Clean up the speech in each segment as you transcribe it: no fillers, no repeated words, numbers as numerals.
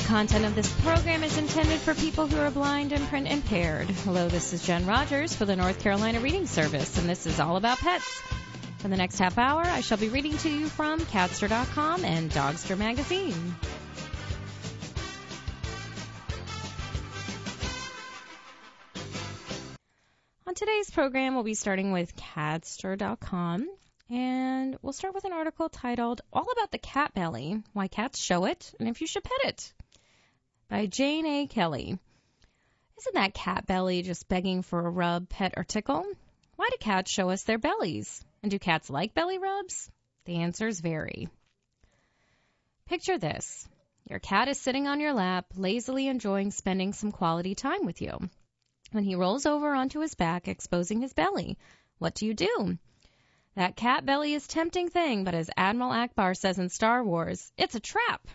content of this program is intended for people who are blind and print impaired. Hello, this is Jen Rogers for the North Carolina Reading Service, and this is all about pets. For the next half hour, I shall be reading to you from Catster.com and Dogster Magazine. On today's program, we'll be starting with Catster.com, and we'll start with an article titled All About the Cat Belly, Why Cats Show It, and If You Should Pet It, by Jane A. Kelly. Isn't that cat belly just begging for a rub, pet, or tickle? Why do cats show us their bellies? And do cats like belly rubs? The answers vary. Picture this. Your cat is sitting on your lap, lazily enjoying spending some quality time with you. When he rolls over onto his back, exposing his belly, what do? That cat belly is a tempting thing, but as Admiral Akbar says in Star Wars, it's a trap.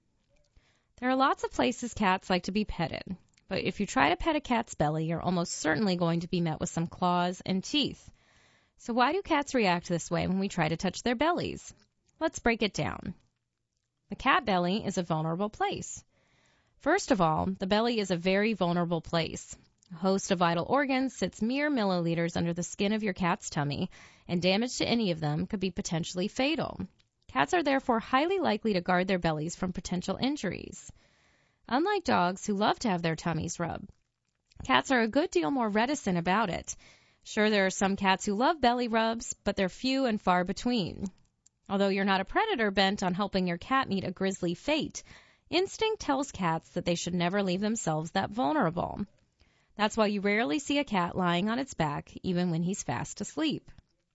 There are lots of places cats like to be petted, but if you try to pet a cat's belly, you're almost certainly going to be met with some claws and teeth. So why do cats react this way when we try to touch their bellies? Let's break it down. The cat belly is a vulnerable place. First of all, the belly is a very vulnerable place. A host of vital organs sits mere milliliters under the skin of your cat's tummy, and damage to any of them could be potentially fatal. Cats are therefore highly likely to guard their bellies from potential injuries. Unlike dogs who love to have their tummies rubbed, cats are a good deal more reticent about it. Sure, there are some cats who love belly rubs, but they're few and far between. Although you're not a predator bent on helping your cat meet a grisly fate, instinct tells cats that they should never leave themselves that vulnerable. That's why you rarely see a cat lying on its back, even when he's fast asleep.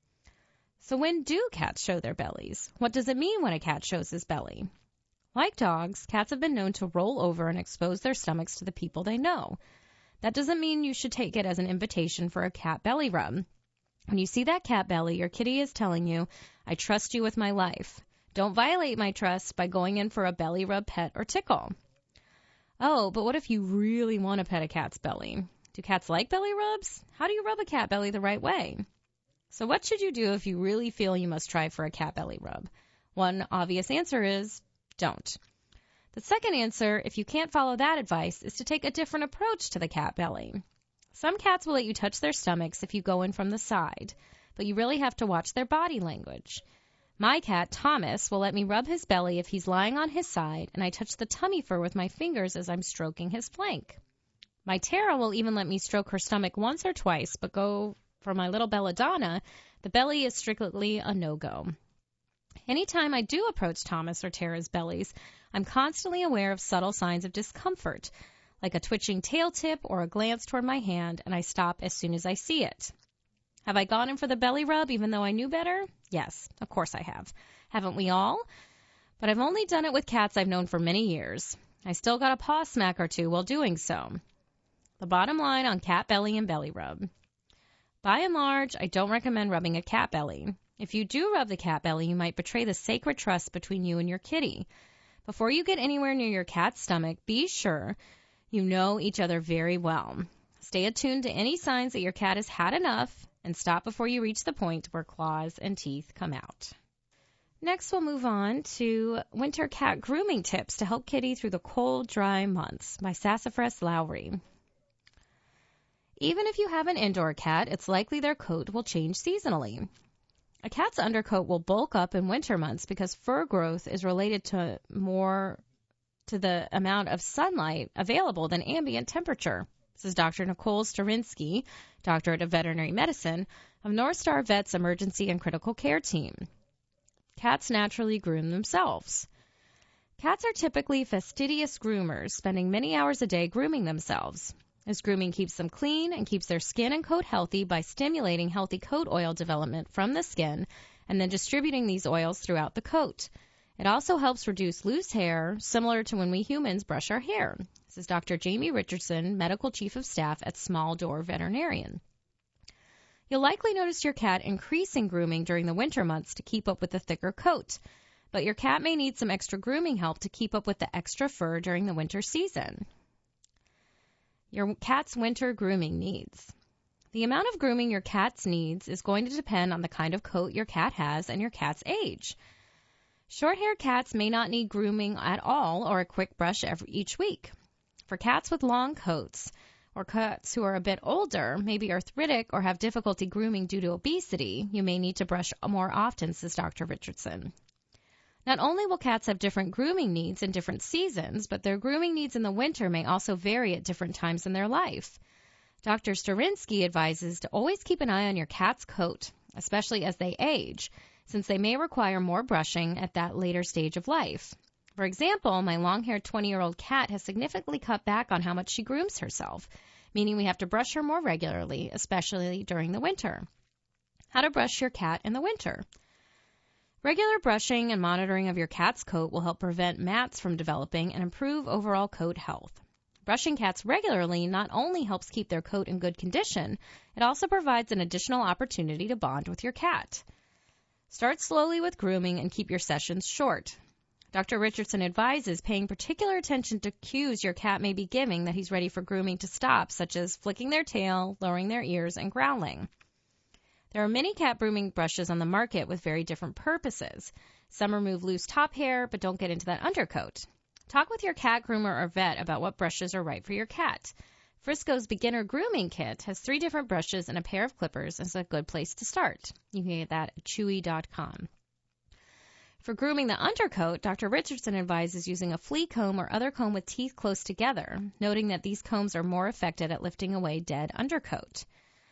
So when do cats show their bellies? What does it mean when a cat shows his belly? Like dogs, cats have been known to roll over and expose their stomachs to the people they know. That doesn't mean you should take it as an invitation for a cat belly rub. When you see that cat belly, your kitty is telling you, I trust you with my life. Don't violate my trust by going in for a belly rub, pet, or tickle. Oh, but what if you really want to pet a cat's belly? Do cats like belly rubs? How do you rub a cat belly the right way? So what should you do if you really feel you must try for a cat belly rub? One obvious answer is don't. The second answer, if you can't follow that advice, is to take a different approach to the cat belly. Some cats will let you touch their stomachs if you go in from the side, but you really have to watch their body language. My cat, Thomas, will let me rub his belly if he's lying on his side, and I touch the tummy fur with my fingers as I'm stroking his flank. My Tara will even let me stroke her stomach once or twice, but go for my little Belladonna, the belly is strictly a no-go. Anytime I do approach Thomas or Tara's bellies, I'm constantly aware of subtle signs of discomfort, like a twitching tail tip or a glance toward my hand, and I stop as soon as I see it. Have I gone in for the belly rub even though I knew better? Yes, of course I have. Haven't we all? But I've only done it with cats I've known for many years. I still got a paw smack or two while doing so. The bottom line on cat belly and belly rub. By and large, I don't recommend rubbing a cat belly. If you do rub the cat belly, you might betray the sacred trust between you and your kitty. Before you get anywhere near your cat's stomach, be sure you know each other very well. Stay attuned to any signs that your cat has had enough, and stop before you reach the point where claws and teeth come out. Next, we'll move on to Winter Cat Grooming Tips to Help Kitty Through the Cold, Dry Months by Sassafras Lowry. Even if you have an indoor cat, it's likely their coat will change seasonally. A cat's undercoat will bulk up in winter months because fur growth is related to the amount of sunlight available than ambient temperature. This is Dr. Nicole Starinsky, Doctorate of Veterinary Medicine, of North Star Vet's Emergency and Critical Care Team. Cats naturally groom themselves. Cats are typically fastidious groomers, spending many hours a day grooming themselves. This grooming keeps them clean and keeps their skin and coat healthy by stimulating healthy coat oil development from the skin and then distributing these oils throughout the coat. It also helps reduce loose hair, similar to when we humans brush our hair. This is Dr. Jamie Richardson, Medical Chief of Staff at Small Door Veterinarian. You'll likely notice your cat increasing grooming during the winter months to keep up with the thicker coat, but your cat may need some extra grooming help to keep up with the extra fur during the winter season. Your cat's winter grooming needs. The amount of grooming your cat needs is going to depend on the kind of coat your cat has and your cat's age. Short-haired cats may not need grooming at all or a quick brush each week. For cats with long coats or cats who are a bit older, maybe arthritic or have difficulty grooming due to obesity, you may need to brush more often, says Dr. Richardson. Not only will cats have different grooming needs in different seasons, but their grooming needs in the winter may also vary at different times in their life. Dr. Starinsky advises to always keep an eye on your cat's coat, especially as they age, since they may require more brushing at that later stage of life. For example, my long-haired 20-year-old cat has significantly cut back on how much she grooms herself, meaning we have to brush her more regularly, especially during the winter. How to brush your cat in the winter. Regular brushing and monitoring of your cat's coat will help prevent mats from developing and improve overall coat health. Brushing cats regularly not only helps keep their coat in good condition, it also provides an additional opportunity to bond with your cat. Start slowly with grooming and keep your sessions short. Dr. Richardson advises paying particular attention to cues your cat may be giving that he's ready for grooming to stop, such as flicking their tail, lowering their ears, and growling. There are many cat grooming brushes on the market with very different purposes. Some remove loose top hair, but don't get into that undercoat. Talk with your cat groomer or vet about what brushes are right for your cat. Frisco's Beginner Grooming Kit has 3 different brushes and a pair of clippers and is a good place to start. You can get that at Chewy.com. For grooming the undercoat, Dr. Richardson advises using a flea comb or other comb with teeth close together, noting that these combs are more effective at lifting away dead undercoat.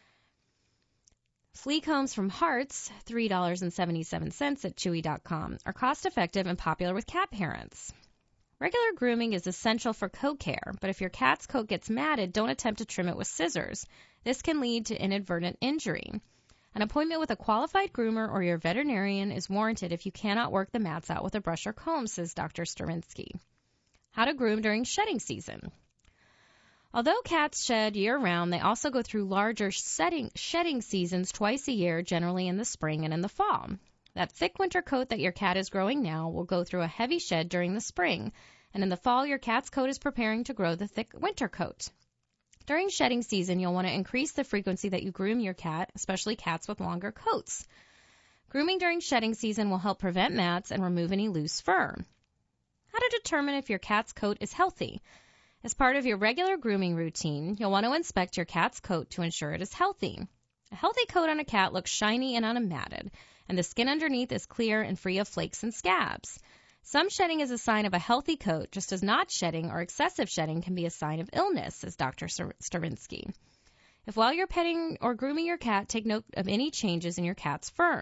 Flea combs from Hartz, $3.77 at Chewy.com, are cost-effective and popular with cat parents. Regular grooming is essential for coat care, but if your cat's coat gets matted, don't attempt to trim it with scissors. This can lead to inadvertent injury. An appointment with a qualified groomer or your veterinarian is warranted if you cannot work the mats out with a brush or comb, says Dr. Starinsky. How to groom during shedding season. Although cats shed year-round, they also go through larger shedding seasons twice a year, generally in the spring and in the fall. That thick winter coat that your cat is growing now will go through a heavy shed during the spring, and in the fall your cat's coat is preparing to grow the thick winter coat. During shedding season, you'll want to increase the frequency that you groom your cat, especially cats with longer coats. Grooming during shedding season will help prevent mats and remove any loose fur. How to determine if your cat's coat is healthy. As part of your regular grooming routine, you'll want to inspect your cat's coat to ensure it is healthy. A healthy coat on a cat looks shiny and unmatted, and the skin underneath is clear and free of flakes and scabs. Some shedding is a sign of a healthy coat, just as not shedding or excessive shedding can be a sign of illness, says Dr. Starinsky. If while you're petting or grooming your cat, take note of any changes in your cat's fur.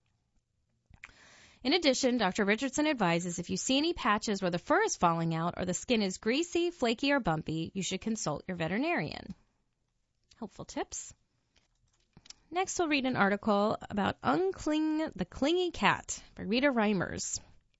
In addition, Dr. Richardson advises if you see any patches where the fur is falling out or the skin is greasy, flaky, or bumpy, you should consult your veterinarian. Helpful tips. Next, we'll read an article about Uncling the Clingy Cat by Rita Reimers.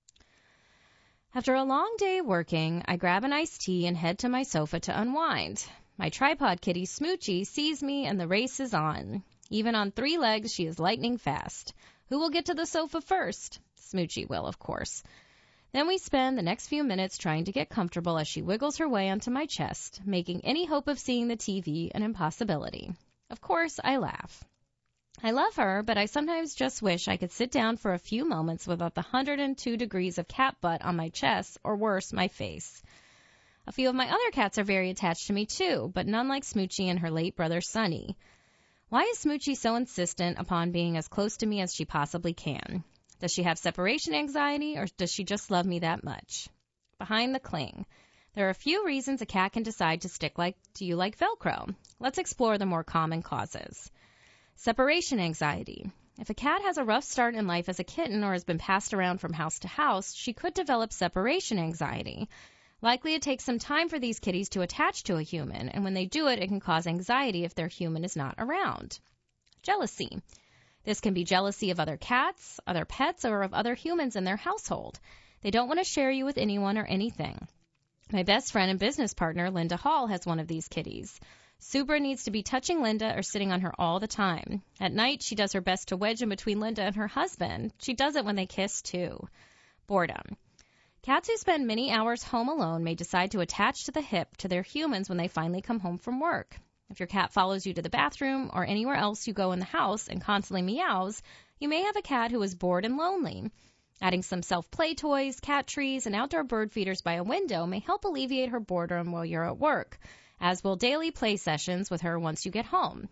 After a long day working, I grab an iced tea and head to my sofa to unwind. My tripod kitty, Smoochie, sees me and the race is on. Even on 3 legs, she is lightning fast. Who will get to the sofa first? Smoochie will, of course. Then we spend the next few minutes trying to get comfortable as she wiggles her way onto my chest, making any hope of seeing the TV an impossibility. Of course, I laugh. I love her, but I sometimes just wish I could sit down for a few moments without the 102 degrees of cat butt on my chest, or worse, my face. A few of my other cats are very attached to me too, but none like Smoochie and her late brother Sonny. Why is Smoochie so insistent upon being as close to me as she possibly can? Does she have separation anxiety, or does she just love me that much? Behind the cling. There are a few reasons a cat can decide to stick to you like Velcro. Let's explore the more common causes. Separation anxiety. If a cat has a rough start in life as a kitten or has been passed around from house to house, she could develop separation anxiety. Likely it takes some time for these kitties to attach to a human, and when they do it, it can cause anxiety if their human is not around. Jealousy. This can be jealousy of other cats, other pets, or of other humans in their household. They don't want to share you with anyone or anything. My best friend and business partner, Linda Hall, has one of these kitties. Subra needs to be touching Linda or sitting on her all the time. At night, she does her best to wedge in between Linda and her husband. She does it when they kiss, too. Boredom. Cats who spend many hours home alone may decide to attach to the hip to their humans when they finally come home from work. If your cat follows you to the bathroom or anywhere else you go in the house and constantly meows, you may have a cat who is bored and lonely. Adding some self-play toys, cat trees, and outdoor bird feeders by a window may help alleviate her boredom while you're at work, as will daily play sessions with her once you get home.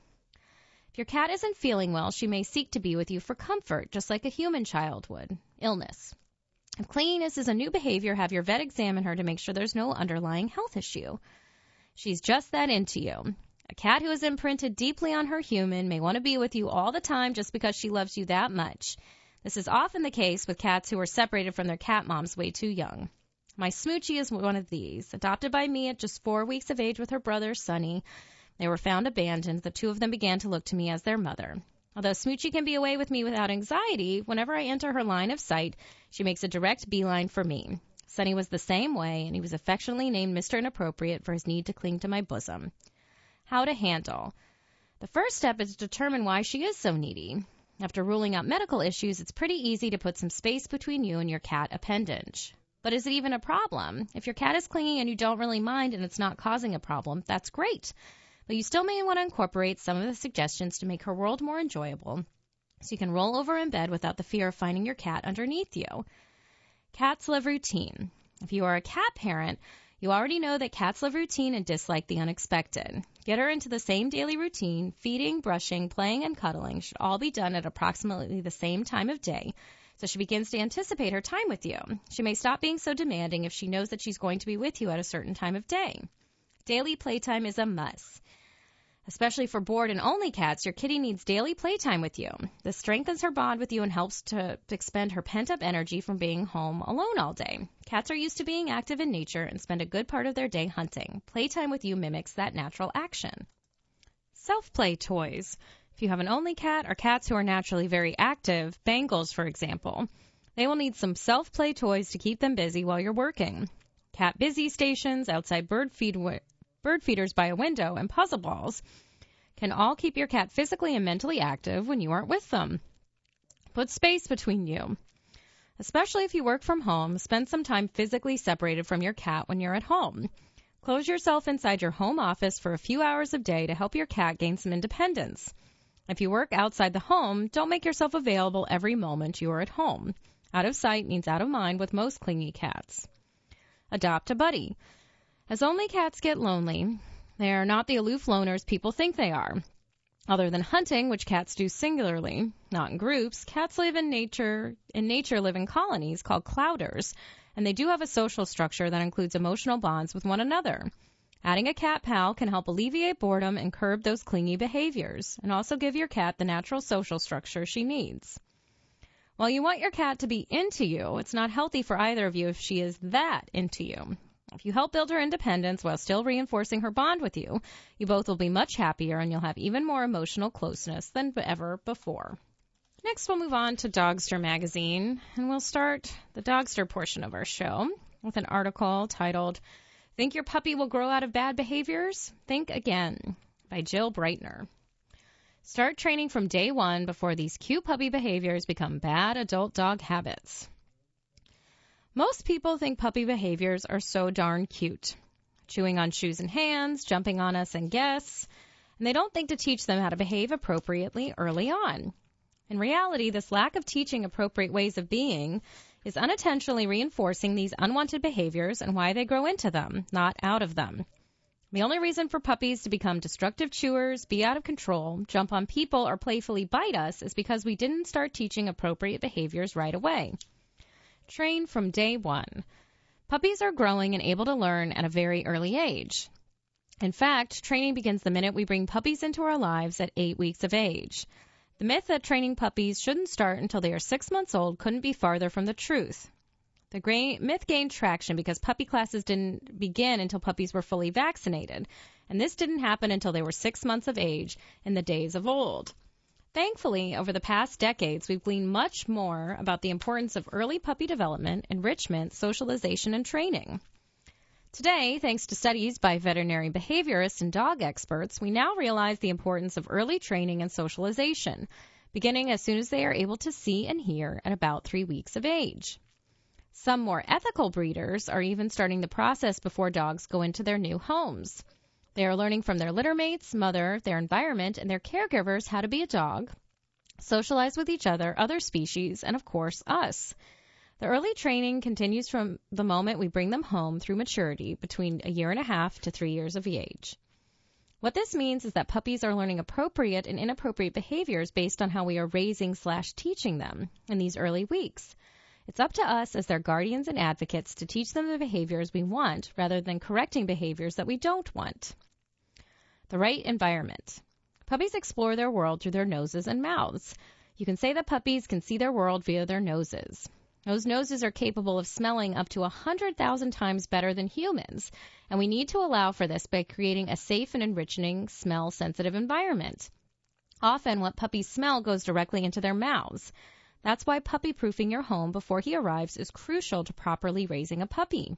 If your cat isn't feeling well, she may seek to be with you for comfort, just like a human child would. Illness. If cleanliness is a new behavior, have your vet examine her to make sure there's no underlying health issue. She's just that into you. A cat who is imprinted deeply on her human may want to be with you all the time just because she loves you that much. This is often the case with cats who were separated from their cat moms way too young. My Smoochie is one of these. Adopted by me at just 4 weeks of age with her brother, Sonny. They were found abandoned. The two of them began to look to me as their mother. Although Smoochie can be away with me without anxiety, whenever I enter her line of sight, she makes a direct beeline for me. Sonny was the same way, and he was affectionately named Mr. Inappropriate for his need to cling to my bosom. How to handle. The first step is to determine why she is so needy. After ruling out medical issues, it's pretty easy to put some space between you and your cat appendage. But is it even a problem? If your cat is clinging and you don't really mind and it's not causing a problem, that's great. But you still may want to incorporate some of the suggestions to make her world more enjoyable, so you can roll over in bed without the fear of finding your cat underneath you. Cats love routine. If you are a cat parent, you already know that cats love routine and dislike the unexpected. Get her into the same daily routine. Feeding, brushing, playing, and cuddling should all be done at approximately the same time of day, so she begins to anticipate her time with you. She may stop being so demanding if she knows that she's going to be with you at a certain time of day. Daily playtime is a must. Especially for bored and only cats, your kitty needs daily playtime with you. This strengthens her bond with you and helps to expend her pent-up energy from being home alone all day. Cats are used to being active in nature and spend a good part of their day hunting. Playtime with you mimics that natural action. Self-play toys. If you have an only cat or cats who are naturally very active, Bengals for example, they will need some self-play toys to keep them busy while you're working. Cat busy stations, outside bird feeders by a window, and puzzle balls can all keep your cat physically and mentally active when you aren't with them. Put space between you. Especially if you work from home, spend some time physically separated from your cat when you're at home. Close yourself inside your home office for a few hours a day to help your cat gain some independence. If you work outside the home, don't make yourself available every moment you are at home. Out of sight means out of mind with most clingy cats. Adopt a buddy. As only cats get lonely, they are not the aloof loners people think they are. Other than hunting, which cats do singularly, not in groups, cats live in nature live in colonies called clouders, and they do have a social structure that includes emotional bonds with one another. Adding a cat pal can help alleviate boredom and curb those clingy behaviors, and also give your cat the natural social structure she needs. While you want your cat to be into you, it's not healthy for either of you if she is that into you. If you help build her independence while still reinforcing her bond with you, you both will be much happier and you'll have even more emotional closeness than ever before. Next, we'll move on to Dogster Magazine, and we'll start the Dogster portion of our show with an article titled, Think Your Puppy Will Grow Out of Bad Behaviors? Think Again, by Jill Breitner. Start training from day one before these cute puppy behaviors become bad adult dog habits. Most people think puppy behaviors are so darn cute. Chewing on shoes and hands, jumping on us and guests, and they don't think to teach them how to behave appropriately early on. In reality, this lack of teaching appropriate ways of being is unintentionally reinforcing these unwanted behaviors and why they grow into them, not out of them. The only reason for puppies to become destructive chewers, be out of control, jump on people, or playfully bite us is because we didn't start teaching appropriate behaviors right away. Train from day one. Puppies are growing and able to learn at a very early age. In fact, training begins the minute we bring puppies into our lives at 8 weeks of age. The myth that training puppies shouldn't start until they are 6 months old couldn't be farther from the truth. The myth gained traction because puppy classes didn't begin until puppies were fully vaccinated, and this didn't happen until they were 6 months of age in the days of old. Thankfully, over the past decades, we've gleaned much more about the importance of early puppy development, enrichment, socialization, and training. Today, thanks to studies by veterinary behaviorists and dog experts, we now realize the importance of early training and socialization, beginning as soon as they are able to see and hear at about 3 weeks of age. Some more ethical breeders are even starting the process before dogs go into their new homes. They are learning from their littermates, mother, their environment, and their caregivers how to be a dog, socialize with each other, other species, and of course, us. The early training continues from the moment we bring them home through maturity, between 1.5 to 3 years of age. What this means is that puppies are learning appropriate and inappropriate behaviors based on how we are raising/teaching them in these early weeks. It's up to us as their guardians and advocates to teach them the behaviors we want rather than correcting behaviors that we don't want. The right environment. Puppies explore their world through their noses and mouths. You can say that puppies can see their world via their noses. Those noses are capable of smelling up to 100,000 times better than humans, and we need to allow for this by creating a safe and enriching, smell-sensitive environment. Often, what puppies smell goes directly into their mouths. That's why puppy-proofing your home before he arrives is crucial to properly raising a puppy.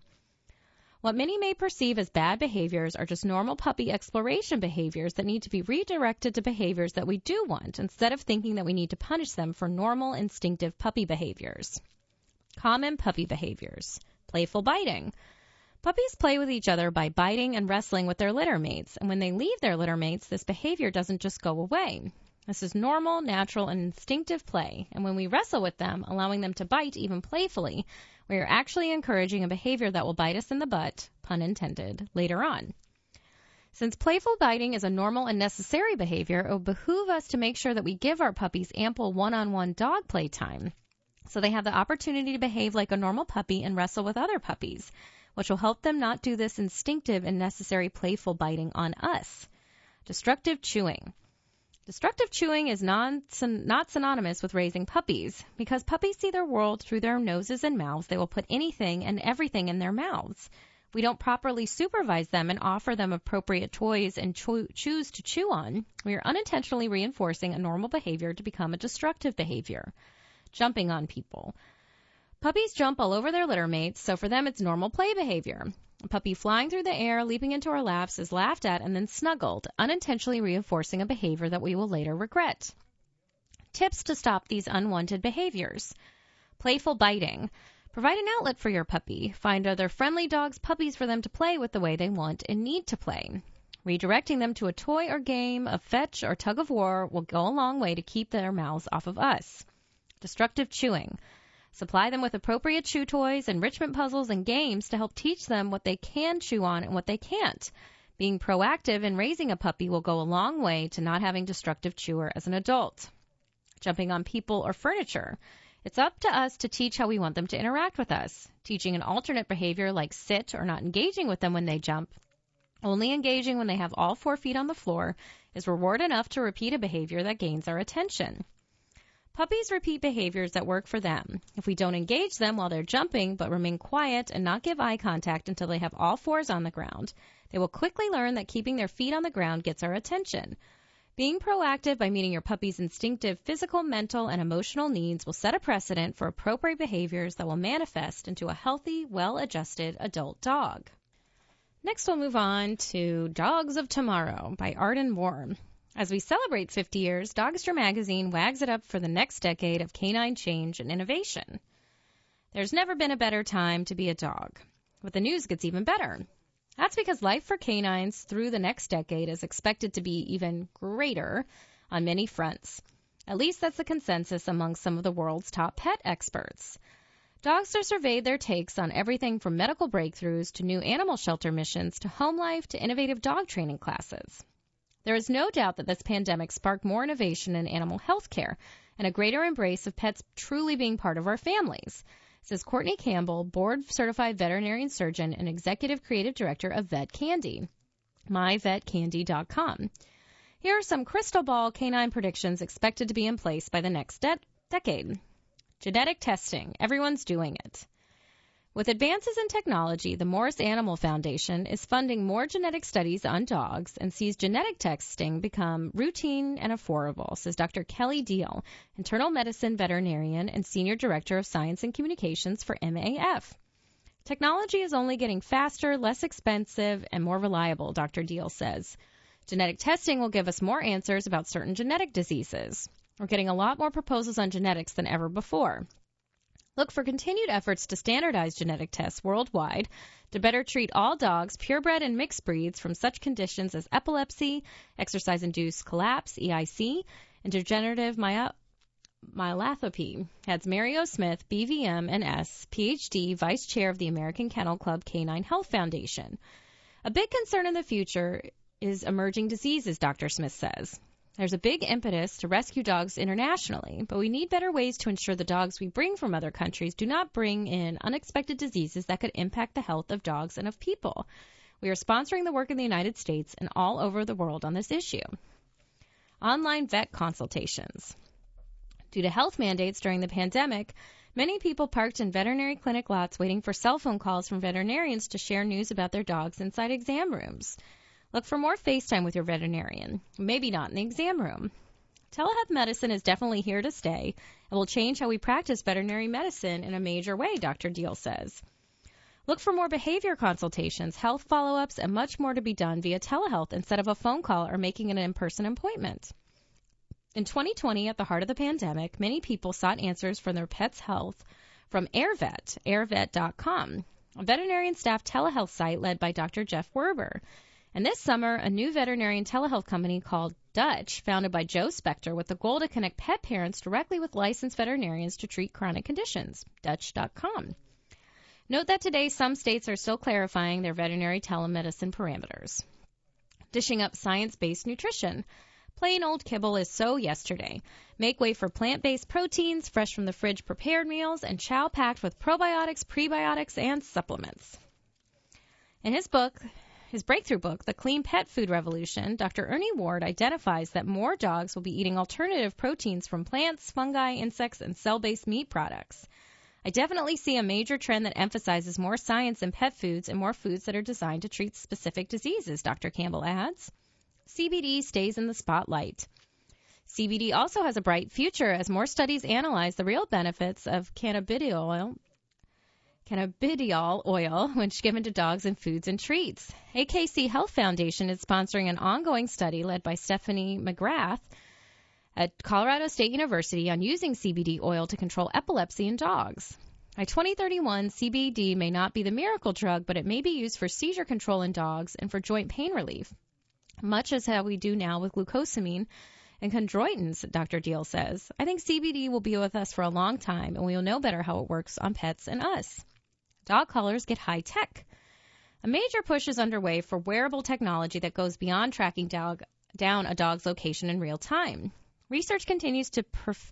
What many may perceive as bad behaviors are just normal puppy exploration behaviors that need to be redirected to behaviors that we do want, instead of thinking that we need to punish them for normal, instinctive puppy behaviors. Common puppy behaviors. Playful biting. Puppies play with each other by biting and wrestling with their litter mates, and when they leave their litter mates, this behavior doesn't just go away. This is normal, natural, and instinctive play, and when we wrestle with them, allowing them to bite even playfully, we are actually encouraging a behavior that will bite us in the butt, pun intended, later on. Since playful biting is a normal and necessary behavior, it will behoove us to make sure that we give our puppies ample one-on-one dog play time, so they have the opportunity to behave like a normal puppy and wrestle with other puppies, which will help them not do this instinctive and necessary playful biting on us. Destructive chewing. Destructive chewing is not synonymous with raising puppies. Because puppies see their world through their noses and mouths, they will put anything and everything in their mouths. We don't properly supervise them and offer them appropriate toys and chews to chew on. We are unintentionally reinforcing a normal behavior to become a destructive behavior. Jumping on people. Puppies jump all over their litter mates, so for them it's normal play behavior. A puppy flying through the air, leaping into our laps, is laughed at and then snuggled, unintentionally reinforcing a behavior that we will later regret. Tips to stop these unwanted behaviors. Playful biting. Provide an outlet for your puppy. Find other friendly dogs, puppies for them to play with the way they want and need to play. Redirecting them to a toy or game, a fetch or tug of war will go a long way to keep their mouths off of us. Destructive chewing. Supply them with appropriate chew toys, enrichment puzzles, and games to help teach them what they can chew on and what they can't. Being proactive in raising a puppy will go a long way to not having destructive chewer as an adult. Jumping on people or furniture. It's up to us to teach how we want them to interact with us. Teaching an alternate behavior like sit or not engaging with them when they jump, only engaging when they have all 4 feet on the floor, is reward enough to repeat a behavior that gains our attention. Puppies repeat behaviors that work for them. If we don't engage them while they're jumping but remain quiet and not give eye contact until they have all 4s on the ground, they will quickly learn that keeping their feet on the ground gets our attention. Being proactive by meeting your puppy's instinctive physical, mental, and emotional needs will set a precedent for appropriate behaviors that will manifest into a healthy, well-adjusted adult dog. Next, we'll move on to Dogs of Tomorrow by Arden Moore. As we celebrate 50 years, Dogster Magazine wags it up for the next decade of canine change and innovation. There's never been a better time to be a dog. But the news gets even better. That's because life for canines through the next decade is expected to be even greater on many fronts. At least that's the consensus among some of the world's top pet experts. Dogster surveyed their takes on everything from medical breakthroughs to new animal shelter missions to home life to innovative dog training classes. There is no doubt that this pandemic sparked more innovation in animal health care and a greater embrace of pets truly being part of our families, says Courtney Campbell, board-certified veterinarian surgeon and executive creative director of Vet Candy, myvetcandy.com. Here are some crystal ball canine predictions expected to be in place by the next decade. Genetic testing. Everyone's doing it. With advances in technology, the Morris Animal Foundation is funding more genetic studies on dogs and sees genetic testing become routine and affordable, says Dr. Kelly Deal, internal medicine veterinarian and senior director of science and communications for MAF. Technology is only getting faster, less expensive, and more reliable, Dr. Deal says. Genetic testing will give us more answers about certain genetic diseases. We're getting a lot more proposals on genetics than ever before. Look for continued efforts to standardize genetic tests worldwide to better treat all dogs, purebred and mixed breeds, from such conditions as epilepsy, exercise-induced collapse, EIC, and degenerative Myelathopy. That's Mario Smith, BVM and S, PhD, Vice Chair of the American Kennel Club Canine Health Foundation. A big concern in the future is emerging diseases, Dr. Smith says. There's a big impetus to rescue dogs internationally, but we need better ways to ensure the dogs we bring from other countries do not bring in unexpected diseases that could impact the health of dogs and of people. We are sponsoring the work in the United States and all over the world on this issue. Online vet consultations. Due to health mandates during the pandemic, many people parked in veterinary clinic lots waiting for cell phone calls from veterinarians to share news about their dogs inside exam rooms. Look for more FaceTime with your veterinarian, maybe not in the exam room. Telehealth medicine is definitely here to stay and will change how we practice veterinary medicine in a major way, Dr. Deal says. Look for more behavior consultations, health follow-ups, and much more to be done via telehealth instead of a phone call or making an in-person appointment. In 2020, at the heart of the pandemic, many people sought answers for their pet's health from AirVet, airvet.com, a veterinarian staff telehealth site led by Dr. Jeff Werber. And this summer, a new veterinarian telehealth company called Dutch, founded by Joe Spector, with the goal to connect pet parents directly with licensed veterinarians to treat chronic conditions, Dutch.com. Note that today some states are still clarifying their veterinary telemedicine parameters. Dishing up science-based nutrition. Plain old kibble is so yesterday. Make way for plant-based proteins, fresh from the fridge prepared meals, and chow packed with probiotics, prebiotics, and supplements. In his breakthrough book, The Clean Pet Food Revolution, Dr. Ernie Ward identifies that more dogs will be eating alternative proteins from plants, fungi, insects, and cell-based meat products. I definitely see a major trend that emphasizes more science in pet foods and more foods that are designed to treat specific diseases, Dr. Campbell adds. CBD stays in the spotlight. CBD also has a bright future as more studies analyze the real benefits of cannabidiol oil when given to dogs in foods and treats. AKC Health Foundation is sponsoring an ongoing study led by Stephanie McGrath at Colorado State University on using CBD oil to control epilepsy in dogs. By 2031, CBD may not be the miracle drug, but it may be used for seizure control in dogs and for joint pain relief, much as how we do now with glucosamine and chondroitins, Dr. Deal says. I think CBD will be with us for a long time, and we will know better how it works on pets and us. Dog collars get high-tech. A major push is underway for wearable technology that goes beyond tracking down a dog's location in real time. Research continues to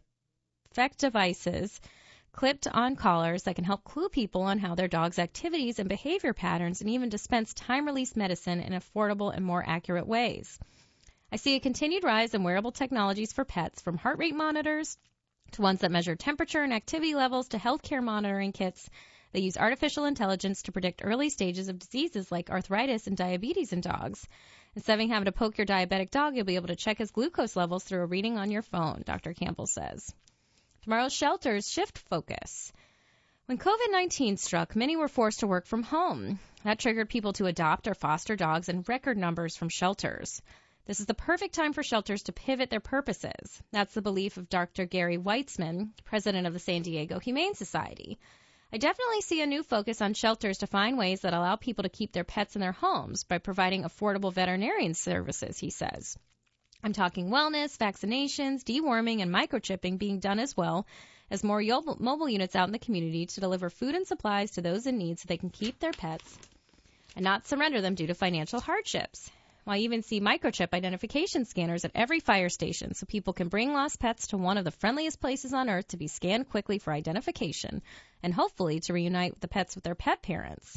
perfect devices clipped on collars that can help clue people on how their dog's activities and behavior patterns and even dispense time-release medicine in affordable and more accurate ways. I see a continued rise in wearable technologies for pets, from heart rate monitors to ones that measure temperature and activity levels to healthcare monitoring kits. They use artificial intelligence to predict early stages of diseases like arthritis and diabetes in dogs. Instead of having to poke your diabetic dog, you'll be able to check his glucose levels through a reading on your phone, Dr. Campbell says. Tomorrow's shelters shift focus. When COVID-19 struck, many were forced to work from home. That triggered people to adopt or foster dogs in record numbers from shelters. This is the perfect time for shelters to pivot their purposes. That's the belief of Dr. Gary Weitzman, president of the San Diego Humane Society. I definitely see a new focus on shelters to find ways that allow people to keep their pets in their homes by providing affordable veterinarian services, he says. I'm talking wellness, vaccinations, deworming, and microchipping being done as well as more mobile units out in the community to deliver food and supplies to those in need so they can keep their pets and not surrender them due to financial hardships. I even see microchip identification scanners at every fire station so people can bring lost pets to one of the friendliest places on earth to be scanned quickly for identification and hopefully to reunite the pets with their pet parents.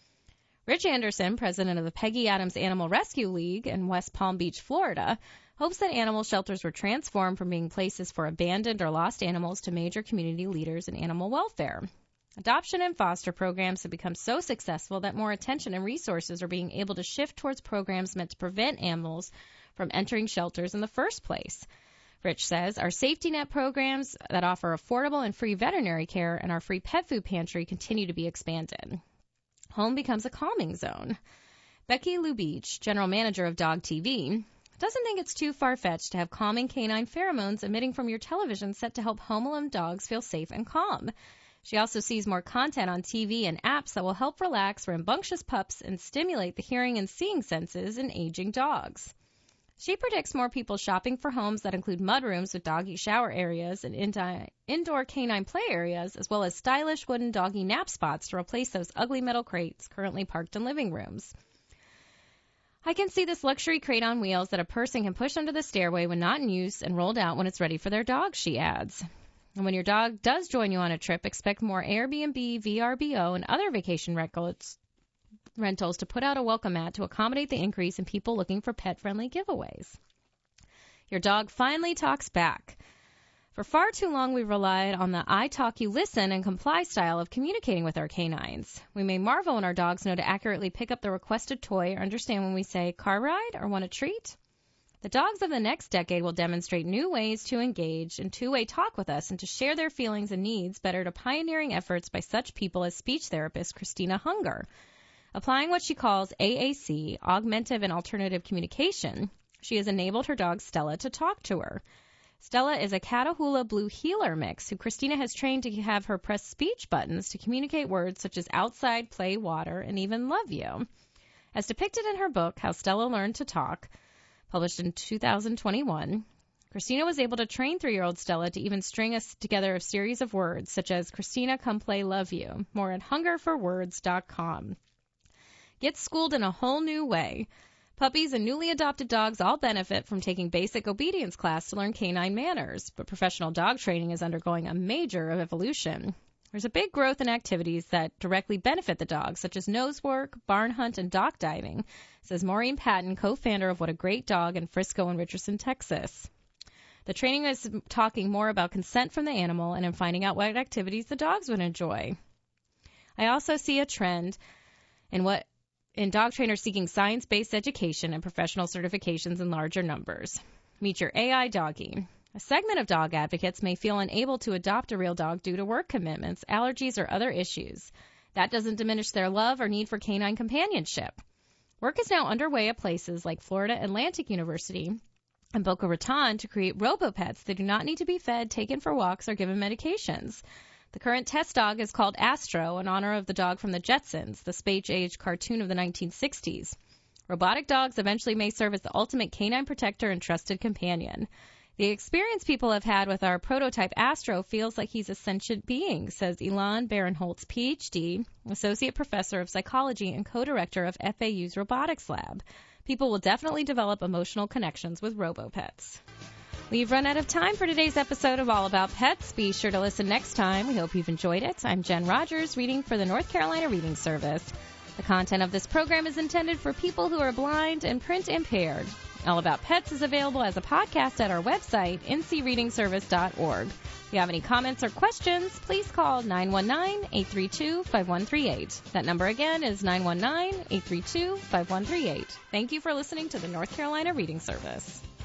Rich Anderson, president of the Peggy Adams Animal Rescue League in West Palm Beach, Florida, hopes that animal shelters were transformed from being places for abandoned or lost animals to major community leaders in animal welfare. Adoption and foster programs have become so successful that more attention and resources are being able to shift towards programs meant to prevent animals from entering shelters in the first place. Rich says our safety net programs that offer affordable and free veterinary care and our free pet food pantry continue to be expanded. Home becomes a calming zone. Becky Lubich, general manager of Dog TV, doesn't think it's too far-fetched to have calming canine pheromones emitting from your television set to help home alone dogs feel safe and calm. She also sees more content on TV and apps that will help relax rambunctious pups and stimulate the hearing and seeing senses in aging dogs. She predicts more people shopping for homes that include mudrooms with doggy shower areas and indoor canine play areas, as well as stylish wooden doggy nap spots to replace those ugly metal crates currently parked in living rooms. I can see this luxury crate on wheels that a person can push under the stairway when not in use and rolled out when it's ready for their dog, she adds. And when your dog does join you on a trip, expect more Airbnb, VRBO, and other vacation rentals to put out a welcome mat to accommodate the increase in people looking for pet-friendly giveaways. Your dog finally talks back. For far too long, we've relied on the I talk, you listen, and comply style of communicating with our canines. We may marvel when our dogs know to accurately pick up the requested toy or understand when we say, car ride or want a treat. The dogs of the next decade will demonstrate new ways to engage in two-way talk with us and to share their feelings and needs better to pioneering efforts by such people as speech therapist Christina Hunger. Applying what she calls AAC, augmentative and alternative communication, she has enabled her dog Stella to talk to her. Stella is a Catahoula Blue Heeler mix who Christina has trained to have her press speech buttons to communicate words such as outside, play, water, and even love you. As depicted in her book, How Stella Learned to Talk, published in 2021, Christina was able to train 3-year-old Stella to even string us together a series of words such as Christina, come play, love you. More at hungerforwords.com. Get schooled in a whole new way. Puppies and newly adopted dogs all benefit from taking basic obedience class to learn canine manners, but professional dog training is undergoing a major evolution. There's a big growth in activities that directly benefit the dog, such as nose work, barn hunt, and dock diving, says Maureen Patton, co-founder of What a Great Dog in Frisco and Richardson, Texas. The training is talking more about consent from the animal and in finding out what activities the dogs would enjoy. I also see a trend in dog trainers seeking science-based education and professional certifications in larger numbers. Meet your AI doggy. A segment of dog advocates may feel unable to adopt a real dog due to work commitments, allergies, or other issues. That doesn't diminish their love or need for canine companionship. Work is now underway at places like Florida Atlantic University and Boca Raton to create robo-pets that do not need to be fed, taken for walks, or given medications. The current test dog is called Astro in honor of the dog from the Jetsons, the space-age cartoon of the 1960s. Robotic dogs eventually may serve as the ultimate canine protector and trusted companion. The experience people have had with our prototype Astro feels like he's a sentient being, says Ilan Barinholtz, Ph.D., Associate Professor of Psychology and Co-Director of FAU's Robotics Lab. People will definitely develop emotional connections with RoboPets. We've run out of time for today's episode of All About Pets. Be sure to listen next time. We hope you've enjoyed it. I'm Jen Rogers, reading for the North Carolina Reading Service. The content of this program is intended for people who are blind and print impaired. All About Pets is available as a podcast at our website, ncreadingservice.org. If you have any comments or questions, please call 919-832-5138. That number again is 919-832-5138. Thank you for listening to the North Carolina Reading Service.